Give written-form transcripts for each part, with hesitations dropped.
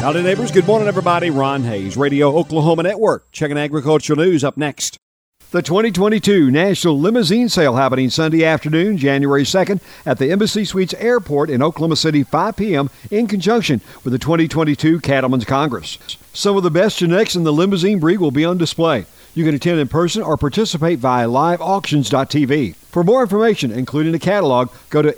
Howdy, neighbors. Good morning, everybody. Ron Hayes, Radio Oklahoma Network. Checking agricultural news up next. The 2022 National Limousine Sale happening Sunday afternoon, January 2nd, at the Embassy Suites Airport in Oklahoma City, 5 p.m., in conjunction with the 2022 Cattlemen's Congress. Some of the best genetics in the limousine breed will be on display. You can attend in person or participate via liveauctions.tv. For more information, including a catalog, go to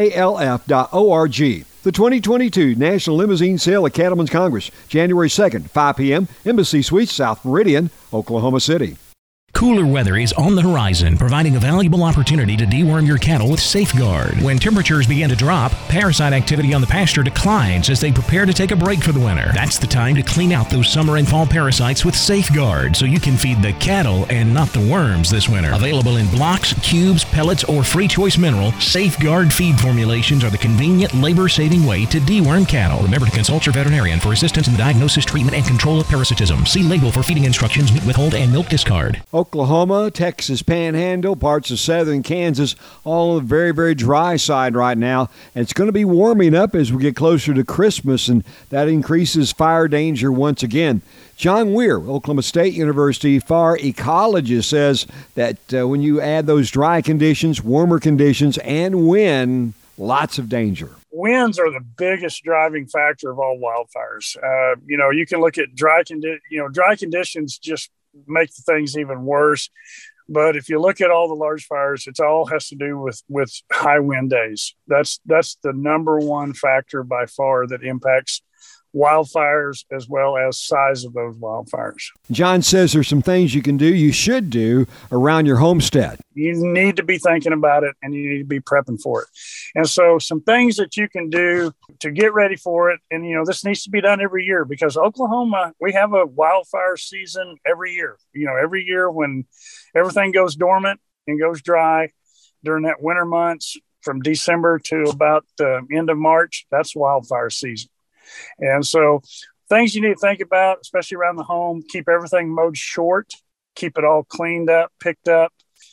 nalf.org. The 2022 National Limousine Sale at Cattlemen's Congress, January 2nd, 5 p.m., Embassy Suites, South Meridian, Oklahoma City. Cooler weather is on the horizon, providing a valuable opportunity to deworm your cattle with Safeguard. When temperatures begin to drop, parasite activity on the pasture declines as they prepare to take a break for the winter. That's the time to clean out those summer and fall parasites with Safeguard so you can feed the cattle and not the worms this winter. Available in blocks, cubes, pellets, or free choice mineral, Safeguard feed formulations are the convenient, labor-saving way to deworm cattle. Remember to consult your veterinarian for assistance in the diagnosis, treatment, and control of parasitism. See label for feeding instructions, meat withhold, and milk discard. Oklahoma, Texas Panhandle, parts of southern Kansas, all on the very, very dry side right now. And it's going to be warming up as we get closer to Christmas, and that increases fire danger once again. John Weir, Oklahoma State University fire ecologist, says that when you add those dry conditions, warmer conditions, and wind, lots of danger. Winds are the biggest driving factor of all wildfires. You can look at dry conditions just make the things even worse. But if you look at all the large fires, it all has to do with high wind days. That's the number one factor by far that impacts wildfires as well as size of those wildfires. John says there's some things you should do around your homestead. You need to be thinking about it and you need to be prepping for it. And so some things that you can do to get ready for it. And, this needs to be done every year because Oklahoma, we have a wildfire season every year. Every year when everything goes dormant and goes dry during that winter months from December to about the end of March, that's wildfire season. And so things you need to think about, especially around the home, keep everything mowed short, keep it all cleaned up, picked up.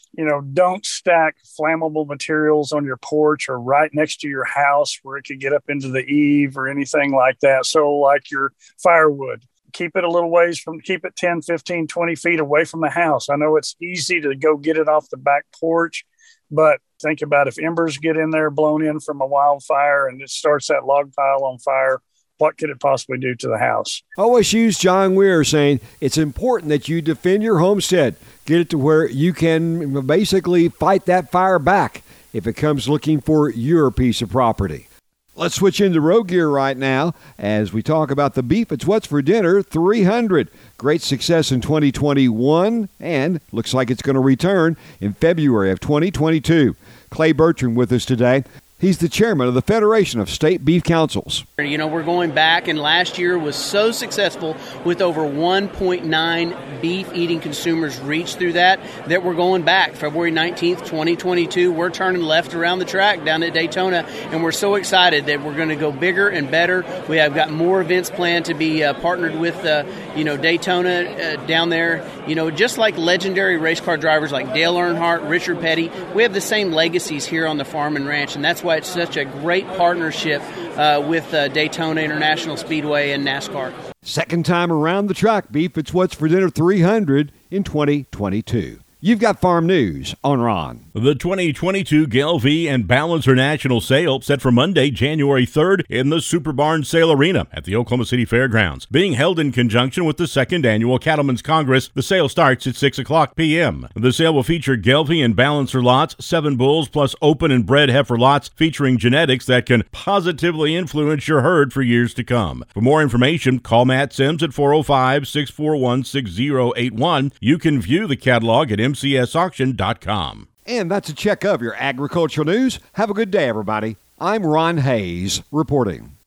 Don't stack flammable materials on your porch or right next to your house where it could get up into the eave or anything like that. So like your firewood, keep it a little ways keep it 10, 15, 20 feet away from the house. I know it's easy to go get it off the back porch, but think about if embers get in there blown in from a wildfire and it starts that log pile on fire, what could it possibly do to the house? OSU's John Weir saying it's important that you defend your homestead. Get it to where you can basically fight that fire back if it comes looking for your piece of property. Let's switch into road gear right now as we talk about the Beef It's What's for Dinner 300. Great success in 2021 and looks like it's going to return in February of 2022. Clay Bertrand with us today. He's the chairman of the Federation of State Beef Councils. We're going back, and last year was so successful with over 1.9 beef-eating consumers reached through that we're going back. February 19th, 2022, we're turning left around the track down at Daytona, and we're so excited that we're going to go bigger and better. We have got more events planned to be partnered with, Daytona down there. Just like legendary race car drivers like Dale Earnhardt, Richard Petty, we have the same legacies here on the farm and ranch, and that's why it's such a great partnership with Daytona International Speedway and NASCAR. Second time around the track, Beef It's What's for Dinner 300 in 2022. You've got farm news on Ron. The 2022 Gelbvieh and Balancer National Sale set for Monday, January 3rd in the Super Barn Sale Arena at the Oklahoma City Fairgrounds. Being held in conjunction with the second annual Cattlemen's Congress, the sale starts at 6 o'clock p.m. The sale will feature Gelbvieh and Balancer lots, 7 bulls, plus open and bred heifer lots featuring genetics that can positively influence your herd for years to come. For more information, call Matt Sims at 405-641-6081. You can view the catalog at mcsauction.com. And that's a check of your agricultural news. Have a good day, everybody. I'm Ron Hayes reporting.